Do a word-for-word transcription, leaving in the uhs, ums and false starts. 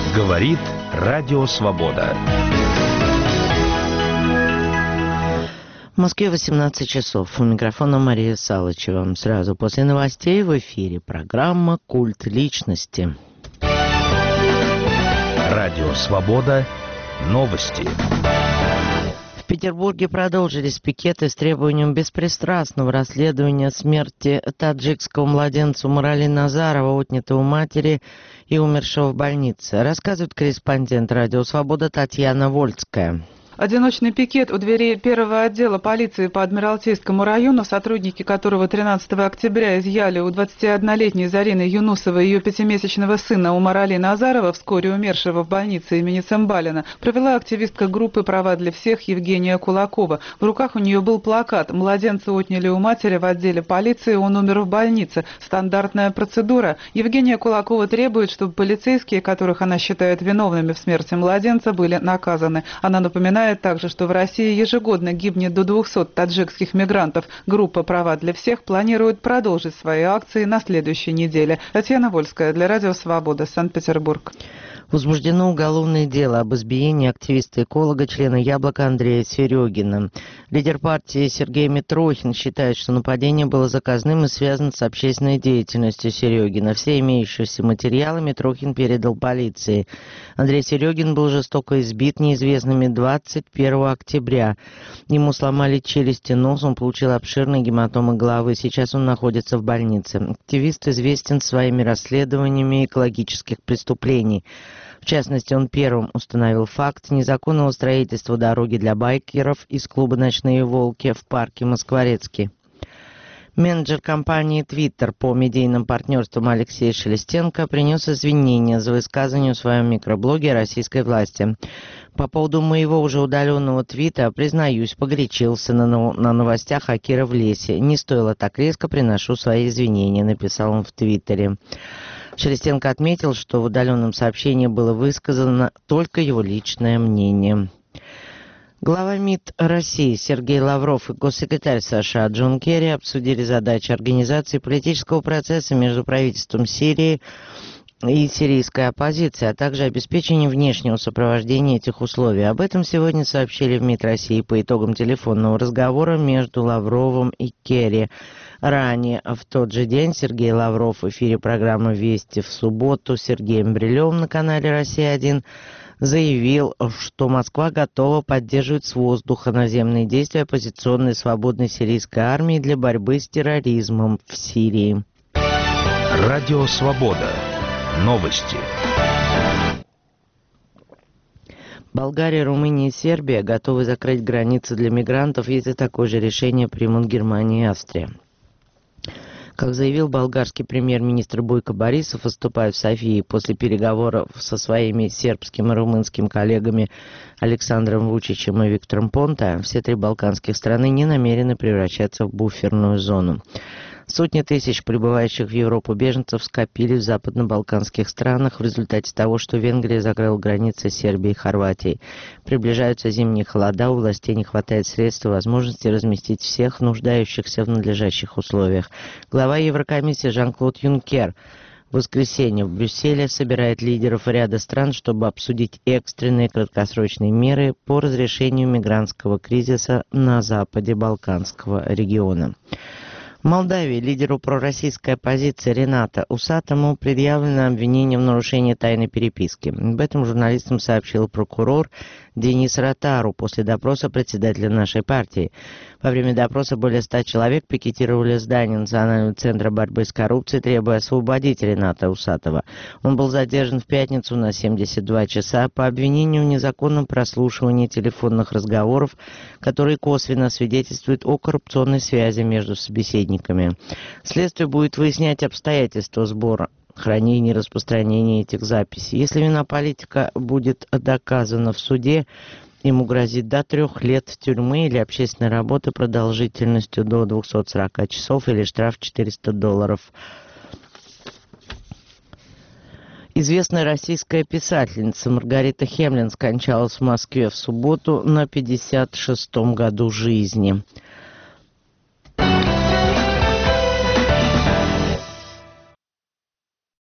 Говорит Радио Свобода. В Москве восемнадцать часов. У микрофона Мария Салычева. Сразу после новостей в эфире программа «Культ личности». Радио Свобода. Новости. В Петербурге продолжились пикеты с требованием беспристрастного расследования смерти таджикского младенца Умарали Назарова, отнятого у матери и умершего в больнице. Рассказывает корреспондент Радио Свобода Татьяна Вольская. Одиночный пикет у дверей первого отдела полиции по Адмиралтейскому району, сотрудники которого тринадцатого октября изъяли у двадцатиоднолетней Зарины Юнусовой ее пятимесячного сына Умарали Назарова, вскоре умершего в больнице имени Цымбалина, провела активистка группы «Права для всех» Евгения Кулакова. В руках у нее был плакат: «Младенца отняли у матери в отделе полиции, он умер в больнице. Стандартная процедура». Евгения Кулакова требует, чтобы полицейские, которых она считает виновными в смерти младенца, были наказаны. Она напоминает также, что в России ежегодно гибнет до двухсот таджикских мигрантов. Группа «Права для всех» планирует продолжить свои акции на следующей неделе. Татьяна Вольская для Радио Свобода, Санкт-Петербург. Возбуждено уголовное дело об избиении активиста-эколога, члена «Яблока» Андрея Серегина. Лидер партии Сергей Митрохин считает, что нападение было заказным и связано с общественной деятельностью Серегина. Все имеющиеся материалы Митрохин передал полиции. Андрей Серегин был жестоко избит неизвестными двадцать первого октября. Ему сломали челюсть и нос, он получил обширные гематомы головы. Сейчас он находится в больнице. Активист известен своими расследованиями экологических преступлений. В частности, он первым установил факт незаконного строительства дороги для байкеров из клуба «Ночные волки» в парке Москворецкий. Менеджер компании Twitter по медийным партнерствам Алексей Шелестенко принес извинения за высказывание в своем микроблоге российской власти. По поводу моего уже удаленного твита, признаюсь, погорячился на, на новостях о Кире в лесе. Не стоило так резко, приношу свои извинения, написал он в Твиттере. Шелестенко отметил, что в удаленном сообщении было высказано только его личное мнение. Глава МИД России Сергей Лавров и госсекретарь США Джон Керри обсудили задачи организации политического процесса между правительством Сирии и сирийской оппозицией, а также обеспечение внешнего сопровождения этих условий. Об этом сегодня сообщили в МИД России по итогам телефонного разговора между Лавровым и Керри. Ранее, в тот же день, Сергей Лавров в эфире программы «Вести в субботу» с Сергеем Брилевым на канале «Россия один» заявил, что Москва готова поддерживать с воздуха наземные действия оппозиционной свободной сирийской армии для борьбы с терроризмом в Сирии. Радио Свобода. Новости. Болгария, Румыния и Сербия готовы закрыть границы для мигрантов, если такое же решение примут Германия и Австрия. Как заявил болгарский премьер-министр Бойко Борисов, выступая в Софии после переговоров со своими сербским и румынским коллегами Александром Вучичем и Виктором Понта, все три балканских страны не намерены превращаться в буферную зону. Сотни тысяч прибывающих в Европу беженцев скопились в западно-балканских странах в результате того, что Венгрия закрыла границы с Сербией и Хорватией. Приближаются зимние холода, у властей не хватает средств и возможности разместить всех нуждающихся в надлежащих условиях. Глава Еврокомиссии Жан-Клод Юнкер в воскресенье в Брюсселе собирает лидеров ряда стран, чтобы обсудить экстренные краткосрочные меры по разрешению мигрантского кризиса на западе Балканского региона. В Молдавии лидеру пророссийской оппозиции Рената Усатому предъявлено обвинение в нарушении тайной переписки. Об этом журналистам сообщил прокурор Денис Ротару после допроса председателя нашей партии. Во время допроса более ста человек пикетировали здание Национального центра борьбы с коррупцией, требуя освободить Рената Усатова. Он был задержан в пятницу на семьдесят два часа по обвинению в незаконном прослушивании телефонных разговоров, которые косвенно свидетельствуют о коррупционной связи между собеседниками. Следствие будет выяснять обстоятельства сбора, хранения и распространения этих записей. Если вина политика будет доказана в суде, ему грозит до трех лет тюрьмы или общественной работы продолжительностью до двухсот сорока часов или штраф четыреста долларов. Известная российская писательница Маргарита Хемлин скончалась в Москве в субботу на пятьдесят шестом году жизни.